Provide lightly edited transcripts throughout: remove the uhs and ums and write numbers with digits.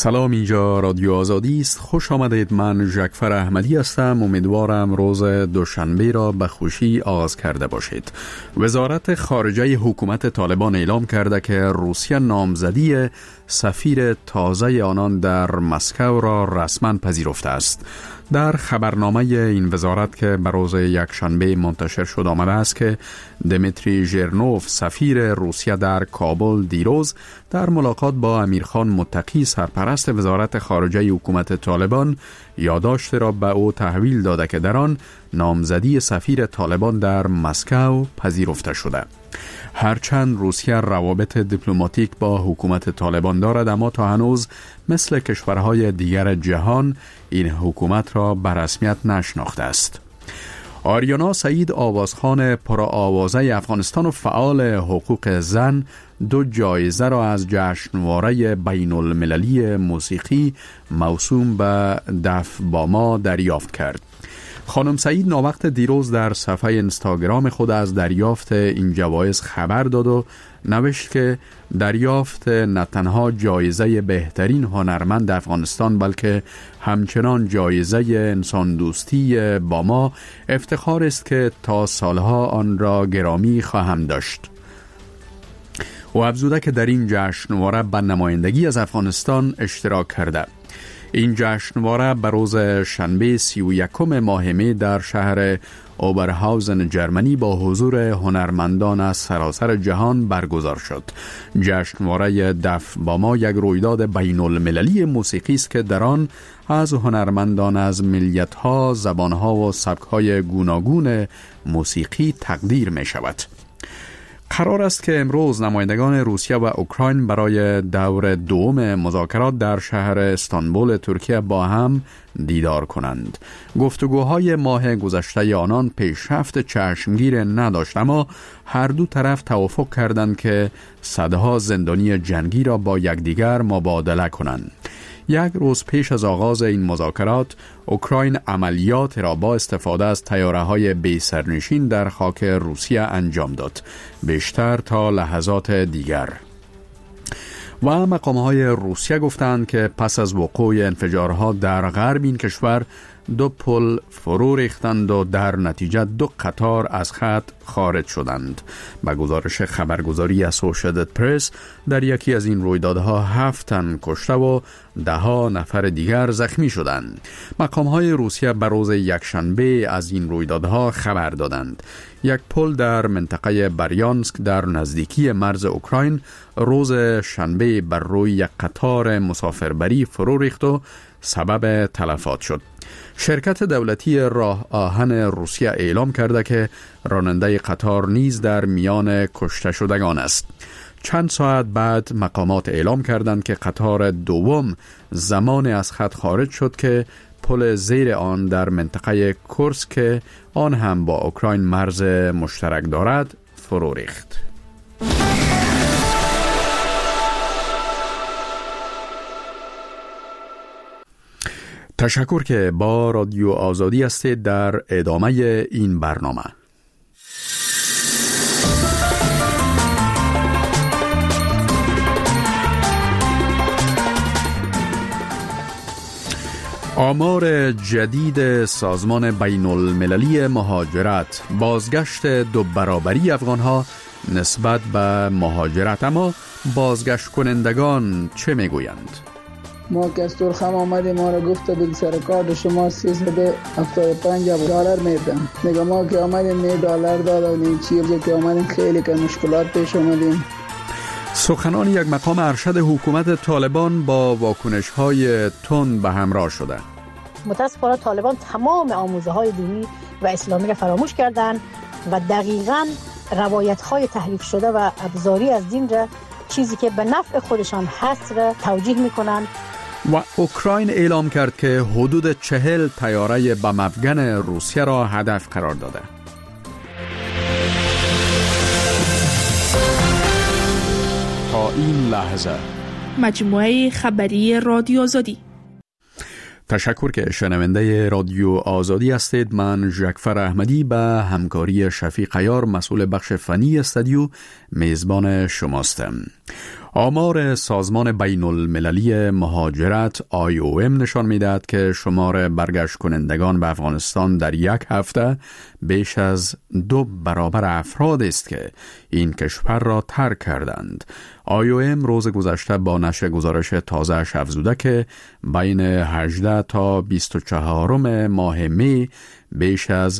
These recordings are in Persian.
سلام، اینجا رادیو آزادی است. خوش آمدید. من جعفر احمدی هستم. امیدوارم روز دوشنبه را به خوشی آغاز کرده باشید. وزارت خارجه حکومت طالبان اعلام کرده که روسیه نامزدی سفیر تازه آنان در مسکو را رسما پذیرفته است. در خبرنامه این وزارت که به روز یکشنبه منتشر شد آمده است که دمیتری ژرنوف سفیر روسیه در کابل دیروز در ملاقات با امیرخان متقی سرپرست وزارت خارجه حکومت طالبان یادداشت را به او تحویل داده که در آن نامزدی سفیر طالبان در مسکو پذیرفته شده. هرچند روسیه روابط دیپلماتیک با حکومت طالبان دارد، اما تا هنوز مثل کشورهای دیگر جهان این حکومت را به رسمیت نشناخته است. آریانا سعید آوازخوان پرآوازه افغانستان و فعال حقوق زن 2 جایزه را از جشنواره بین المللی موسیقی موسوم به دف باما دریافت کرد. خانم سعید ناوقت دیروز در صفحه اینستاگرام خود از دریافت این جوایز خبر داد و نوشت که دریافت نه تنها جایزه بهترین هنرمند افغانستان بلکه همچنان جایزه انسان دوستی باما افتخار است که تا سالها آن را گرامی خواهم داشت. و افزوده که در این جشنواره به نمایندگی از افغانستان اشتراک کرده. این جشنواره به روز شنبه 31 ماه می در شهر اوبرهاوزن جرمنی با حضور هنرمندان از سراسر جهان برگزار شد. جشنواره دف باما یک رویداد بین المللی موسیقی است که در آن از هنرمندان از ملیت‌ها، زبان‌ها و سبک‌های گوناگون موسیقی تقدیر می شود. قرار است که امروز نمایندگان روسیه و اوکراین برای دور دوم مذاکرات در شهر استانبول ترکیه با هم دیدار کنند. گفتگوهای ماه گذشته آنان پیشرفت چشمگیر نداشت، اما هر دو طرف توافق کردند که صدها زندانی جنگی را با یکدیگر مبادله کنند. یک روز پیش از آغاز این مذاکرات، اوکراین عملیات را با استفاده از طیاره‌های بی سرنشین در خاک روسیه انجام داد، بیشتر تا لحظات دیگر. و مقام‌های روسیه گفتند که پس از وقوع انفجارها در غرب این کشور 2 پل فرو ریختند و در نتیجه 2 قطار از خط خارج شدند. به گزارش خبرگزاری اسوشییتد پرس در یکی از این رویدادها 7 تن کشته و 10 نفر دیگر زخمی شدند. مقام‌های روسیه به روز یکشنبه از این رویدادها خبر دادند. یک پل در منطقه بریانسک در نزدیکی مرز اوکراین روز شنبه بر روی یک قطار مسافربری فرو ریخت و سبب تلفات شد. شرکت دولتی راه آهن روسیه اعلام کرده که راننده قطار نیز در میان کشته شدگان است. چند ساعت بعد مقامات اعلام کردند که قطار دوم زمان از خط خارج شد که پل زیر آن در منطقه کورسک آن هم با اوکراین مرز مشترک دارد فرو ریخت. تشکر که با رادیو آزادی هستید. در ادامه این برنامه آمار جدید سازمان بین المللی مهاجرت بازگشت 2 برابری افغانها نسبت به مهاجرت. اما بازگشت کنندگان چه میگویند؟ ما که از ترخم آمدیم ما را گفته بود سرکار شما 375 دلار میدن. میگه ما که آمدیم $1 دادیم، چیزی که آمدیم خیلی که مشکلات پیش آمدیم. سخنان یک مقام ارشد حکومت طالبان با واکنش‌های تند به همراه شده. متاسفانه طالبان تمام آموزه‌های دینی و اسلامی را فراموش کردند و دقیقاً روایت‌های تحریف شده و ابزاری از دین را، چیزی که به نفع خودشان هست، را توجیه می‌کنند. و اوکراین اعلام کرد که حدود 40 طیاره بم افغان روسیه را هدف قرار داده. تا این لحظه مجموعه خبری رادیو آزادی. تشکر که شنونده رادیو آزادی هستید. من جعفر احمدی به همکاری شفیق عیار مسئول بخش فنی استودیو میزبان شماستم. آمار سازمان بین المللی مهاجرت IOM نشان می‌دهد که شمار برگشت کنندگان به افغانستان در یک هفته بیش از 2 برابر افراد است که این کشور را ترک کردند. IOM روز گذشته با نشر گزارش تازه‌اش افزوده که بین 18 تا 24 ماه می بیش از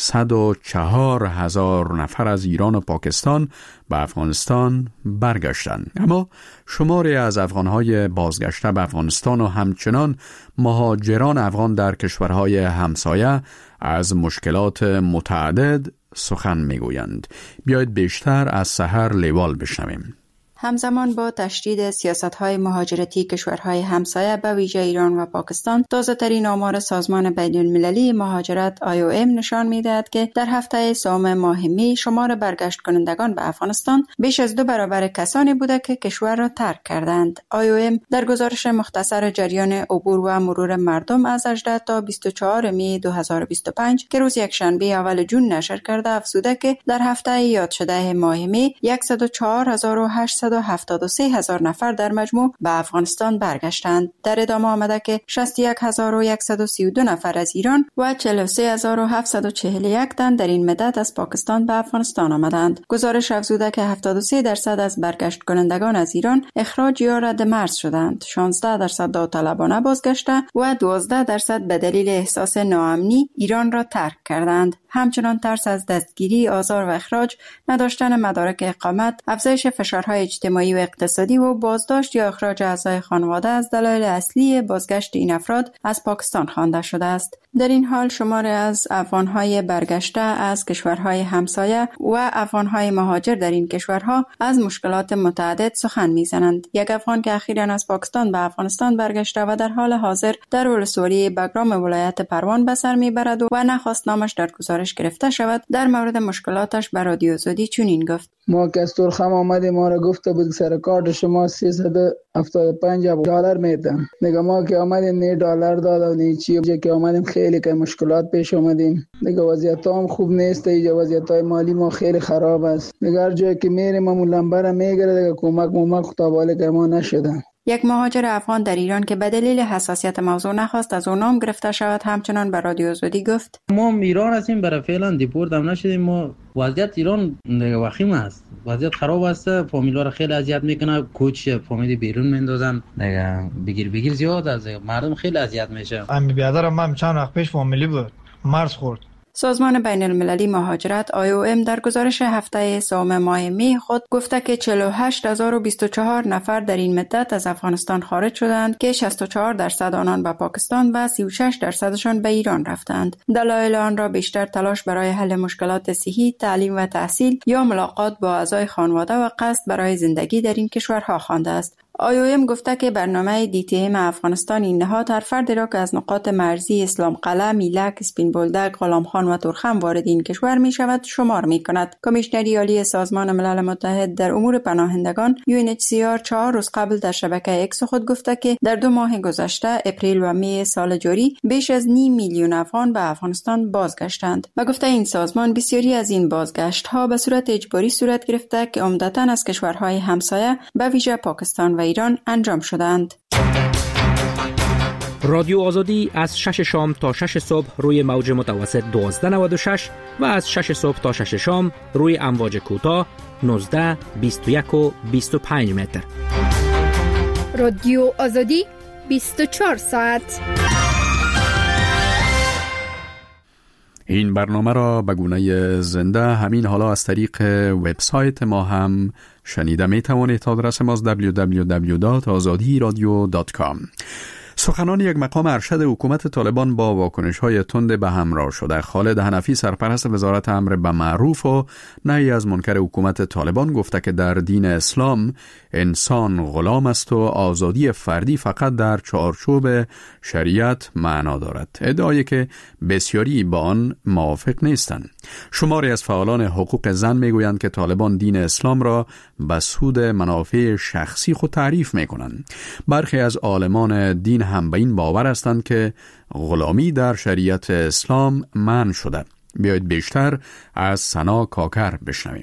104,000 نفر از ایران و پاکستان به افغانستان برگشتند. اما شماری از افغانهای بازگشته به افغانستان و همچنان مهاجران افغان در کشورهای همسایه از مشکلات متعدد سخن میگویند. بیایید بیشتر از سحر لیوال بشنویم. همزمان با تشدید سیاست‌های مهاجرتی کشورهای همسایه به ویژه ایران و پاکستان، تازه‌ترین آمار سازمان بین‌المللی مهاجرت IOM نشان می‌دهد که در هفته سوم ماه می شمار برگشت کنندگان به افغانستان بیش از 2 برابر کسانی بوده که کشور را ترک کردند. IOM در گزارش مختصر جریان عبور و مرور مردم از 18 تا 24 می 2025 که روز یکشنبه اول جون نشر کرده افزوده که در هفته یاد شده ماه می 104,873 نفر در مجموع به افغانستان برگشتند. در ادامه آمده که 61,132 نفر از ایران و 43,741 تن در این مدت از پاکستان به افغانستان آمدند. گزارش افزوده که 73% از برگشت کنندگان از ایران اخراج یا رد مرز شدند، 16% داوطلبانه بازگشته و 12% به دلیل احساس ناامنی ایران را ترک کردند. همچنان ترس از دستگیری، آزار و اخراج، نداشتن مدارک اقامت، افزایش فشارهای اجتماعی و اقتصادی و بازداشت یا اخراج اعضای خانواده از دلایل اصلی بازگشت این افراد از پاکستان خوانده شده است. در این حال شماری از افغانهای برگشته از کشورهای همسایه و افغانهای مهاجر در این کشورها از مشکلات متعدد سخن میزنند. یک افغان که اخیراً از پاکستان به افغانستان برگشته و در حال حاضر در ولسوالی بگرام ولایت پروان به سر میبرد و نخواست نامش در گزارش گرفته شود، در مورد مشکلاتش به رادیو آزادی چنین گفت: ما که از ترخم آمدیم ما را گفته بود سر کارت شما 375 دلار میدن. میگه ما که آمدیم نه دلار داد و نه چی که آمدیم خیلی که مشکلات پیش آمدیم. میگه وضعیت هم خوب نیست، اینجا وضعیت های مالی ما خیلی خراب است. میگه هر جایی که میریم ما لنبر میگیره دیگه کمک خطاباله که ما نشدن. یک مهاجر افغان در ایران که به دلیل حساسیت موضوع نخواست از اون نام گرفته شود همچنان به رادیو آزادی گفت: ما ایران هستیم، برای فعلا دیپورت هم نشدیم. ما وضعیت ایران وخیم است، وضعیت خراب است، فامیلا را خیلی اذیت میکنه، کوچ فامیلی بیرون میندازن، بگیر زیاد از مردم خیلی اذیت میشه. امی بیادرم من چند وقت پیش فامیلی بود مرز خورد. سازمان بین المللی مهاجرت IOM در گزارش هفته سوم ماه می خود گفته که 48,024 نفر در این مدت از افغانستان خارج شدند که 64% آنان به پاکستان و 36% به ایران رفتند. دلایل آن را بیشتر تلاش برای حل مشکلات صحی، تعلیم و تحصیل یا ملاقات با اعضای خانواده و قصد برای زندگی در این کشورها خوانده است. IOM گفته که برنامه DTM افغانستان این نهاد هر فردی را که از نقاط مرزی اسلام قلعه، میلک، اسپین بولدک، غلام خان و ترخم وارد این کشور می شود شمار می کند. کمیشنری عالی سازمان ملل متحد در امور پناهندگان UNHCR 4 روز قبل در شبکه اکس خود گفته که در 2 ماه گذشته اپریل و می سال جاری بیش از 5 میلیون افغان به افغانستان بازگشتند. و گفته این سازمان بسیاری از این بازگشت ها به صورت اجباری صورت گرفته که عمدتاً از کشورهای همسایه به ویژه پاکستان و ایران انجام شدند. رادیو آزادی از 6 شام تا 6 صبح روی موج متوسط 1296 و از 6 صبح تا 6 شام روی امواج کوتاه 19، 21 و 25 متر. رادیو آزادی 24 ساعت. این برنامه را به گونه زنده همین حالا از طریق وبسایت ما هم شنیده می توانید. آدرس ما www.azadiradio.com. سخنان یک مقام ارشد حکومت طالبان با واکنش‌های تند به همراه شده. خالد حنفی سرپرست وزارت امر بالمعروف و نهی از منکر حکومت طالبان گفته که در دین اسلام انسان غلام است و آزادی فردی فقط در چارچوب شریعت معنا دارد. ادعایی که بسیاری با آن موافق نیستند. شماری از فعالان حقوق زن میگویند که طالبان دین اسلام را به سود منافع شخصی خود تعریف میکنند. برخی از عالمان دین هم به این باور هستند که غلامی در شریعت اسلام منع شده. بیایید بیشتر از سنا کاکر بشنویم.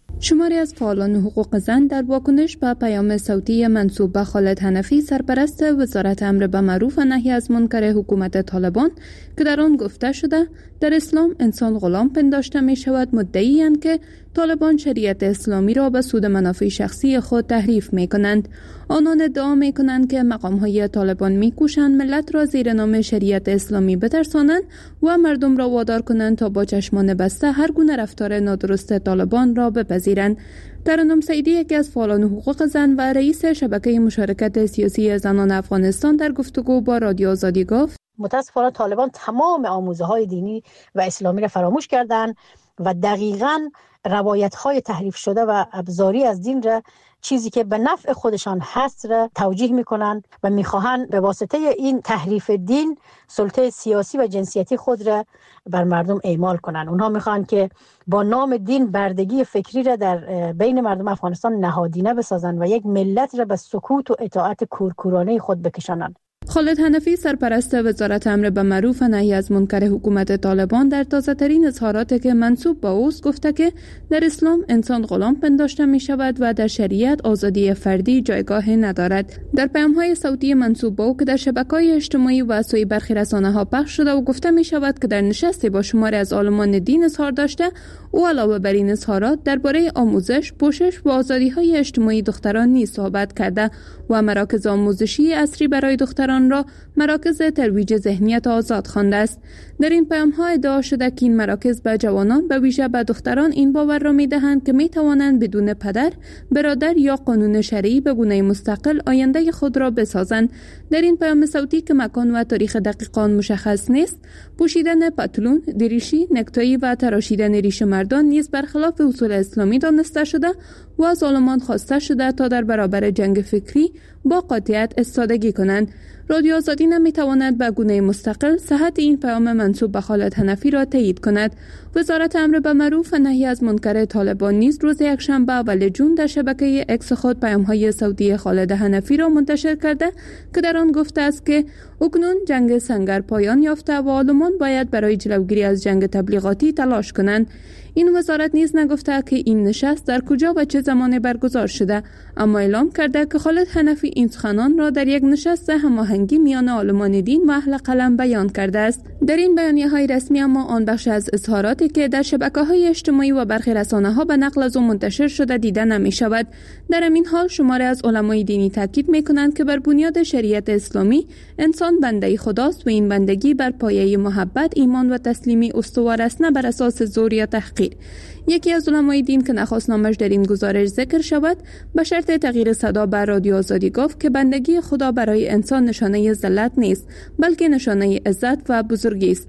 شماری از فعالان حقوق زن در واکنش به پیام صوتی منسوب به خالد حنفی سرپرست وزارت امر بالمعروف و نهی از منکر حکومت طالبان که در آن گفته شده در اسلام انسان غلام پنداشته می شود مدعی‌اند که طالبان شریعت اسلامی را به سود منافع شخصی خود تحریف می کنند. آنان ادعا می کنند که مقام‌های طالبان می کوشند ملت را زیر نام شریعت اسلامی بترسانند و مردم را وادار کنند تا با چشمان بسته هر گونه رفتار نادرست طالبان را بپذیرند. ترنم سعیدی یکی از فعالان حقوق زن و رئیس شبکه مشارکت سیاسی زنان افغانستان در گفتگو با رادیو آزادی گفت: متاسفانه طالبان تمام آموزه‌های دینی و اسلامی را فراموش کردند و دقیقاً روایت‌های تحریف شده و ابزاری از دین را، چیزی که به نفع خودشان هست، را توجیه می‌کنند و می‌خواهند به واسطه این تحریف دین سلطه سیاسی و جنسیتی خود را بر مردم اعمال کنند. اونها می‌خواهند که با نام دین بردگی فکری را در بین مردم افغانستان نهادینه بسازند و یک ملت را به سکوت و اطاعت کورکورانه خود بکشانند. خالد حنفی سرپرست وزارت امر بالمعروف و نهی از منکر حکومت طالبان در تازه‌ترین اظهاراتی که منسوب به اوست گفته که در اسلام انسان غلام پنداشته می شود و در شریعت آزادی فردی جایگاهی ندارد. در پیام‌های صوتی منسوب به او که در شبکه‌های اجتماعی و سوی برخی رسانه‌ها پخش شده و گفته می شود که در نشستی با شماری از عالمان دین اظهار داشته، او علاوه بر این اظهارات درباره آموزش، پوشش و آزادی‌های اجتماعی دختران نیز صحبت کرده و مراکز آموزشی عصری برای دختران را مراکز ترویج ذهنیت آزاد خوانده است. در این پیام‌ها ادعا شده که این مراکز به جوانان به ویژه به دختران این باور را می‌دهند که می‌توانند بدون پدر، برادر یا قانون شرعی به گونه مستقل آینده خود را بسازند. در این پیام صوتی که مکان و تاریخ دقیق آن مشخص نیست، پوشیدن پتلون، دریشی، نکتایی و تراشیدن ریش مردان نیز برخلاف اصول اسلامی دانسته شده و از عالمان خواسته شده تا در برابر جنگ فکری با قاطعیت ایستادگی کنند. رادیو آزادی نمیتواند به گونه مستقل صحت این پیام منسوب به خالد حنفی را تایید کند. وزارت امر بالمعروف و نهی از منکر طالبان نیز روز یکشنبه اول جون در شبکه اکس خود پیام‌های صوتی خالد حنفی را منتشر کرده که در آن گفته است که اکنون جنگ سنگر پایان یافته و عالمان باید برای جلوگیری از جنگ تبلیغاتی تلاش کنند. این وزارت نیز نگفته که این نشست در کجا و چه زمانی برگزار شده، اما اعلام کرده که خالد حنفی این سخنان را در یک نشست هماهنگی میان عالمان دین و اهل قلم بیان کرده است. در این بیانیه‌های رسمی اما آن بخش از اظهاراتی که در شبکه‌های اجتماعی و برخی رسانه‌ها به نقل از او منتشر شده دیده نمی‌شود. در همین حال شماری از علمای دینی تاکید می‌کنند که بر بنیاد شریعت اسلامی انسان بنده خداست و این بندگی بر پایه محبت، ایمان و تسلیمی استوار است، نه بر اساس زور یا تحقیر. یکی از علمای دین که نخواست نامش در این گزارش ذکر شود، به شرط تغییر صدا بر رادیو آزادی گفت که بندگی خدا برای انسان نشانه ذلت نیست، بلکه نشانه عزت و بزرگی است.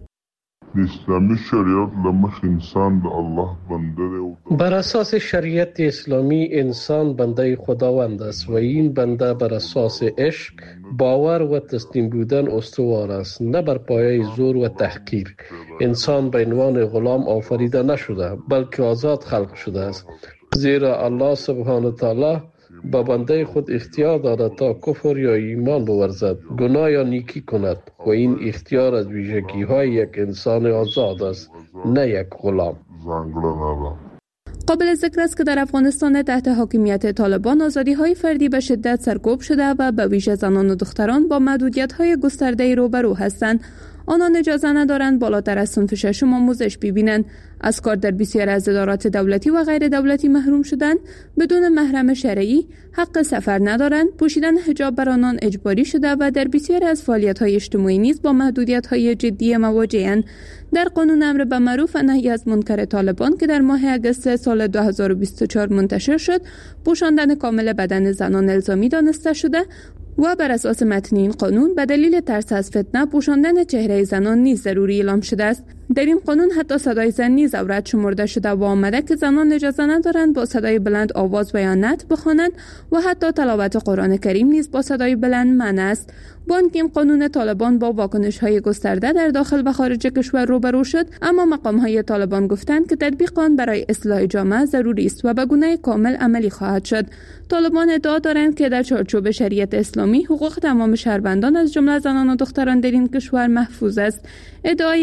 اسلامی شریعت لمخ انسان د الله بنده دی. بر اساس شریعت اسلامی انسان بنده خداوند است و این بنده بر اساس عشق، باور و تسلیم بودن استوار است، نه بر پایه زور و تحقیر. انسان به عنوان غلام آفریده نشده بلکه آزاد خلق شده است، زیرا الله سبحانه تعالی با بنده خود اختیار دارد تا کفر یا ایمان بورزد، گناه یا نیکی کند و این اختیار از ویژگی‌های یک انسان آزاد است، نه یک غلام. قابل ذکر است که در افغانستان تحت حاکمیت طالبان آزادی‌های فردی به شدت سرکوب شده و به ویژه زنان و دختران با محدودیت‌های گسترده‌ای روبرو هستند. آنان اجازه ندارند بالاتر از صنف ششم آموزش ببینند، از کار در بسیاری از ادارات دولتی و غیر دولتی محروم شدند، بدون محرم شرعی حق سفر ندارند، پوشیدن حجاب بر آنان اجباری شده و در بسیاری از فعالیت‌های اجتماعی نیز با محدودیت‌های جدی مواجه‌اند. در قانون امر بالمعروف و نهی از منکر طالبان که در ماه اگست سال 2024 منتشر شد، پوشاندن کامل بدن زنان الزامی دانسته شده و بر اساس متن این قانون به دلیل ترس از فتنه پوشاندن چهره زنان نیز ضروری اعلام شده است. در این قانون حتی صدای زن نیز عورت شمرده شده و آمده که زنان اجازه ندارند با صدای بلند آواز و یا نعت بخوانند و حتی تلاوت قرآن کریم نیز با صدای بلند منع است. با اینکه این قانون طالبان با واکنش‌های گسترده در داخل و خارج کشور روبرو شد، اما مقام‌های طالبان گفتند که تطبیق آن برای اصلاح جامعه ضروری است و به گونه کامل عملی خواهد شد. طالبان ادعا دارند که در چارچوب شریعت اسلامی حقوق تمام شهروندان از جمله زنان و دختران در این کشور محفوظ است. ادعای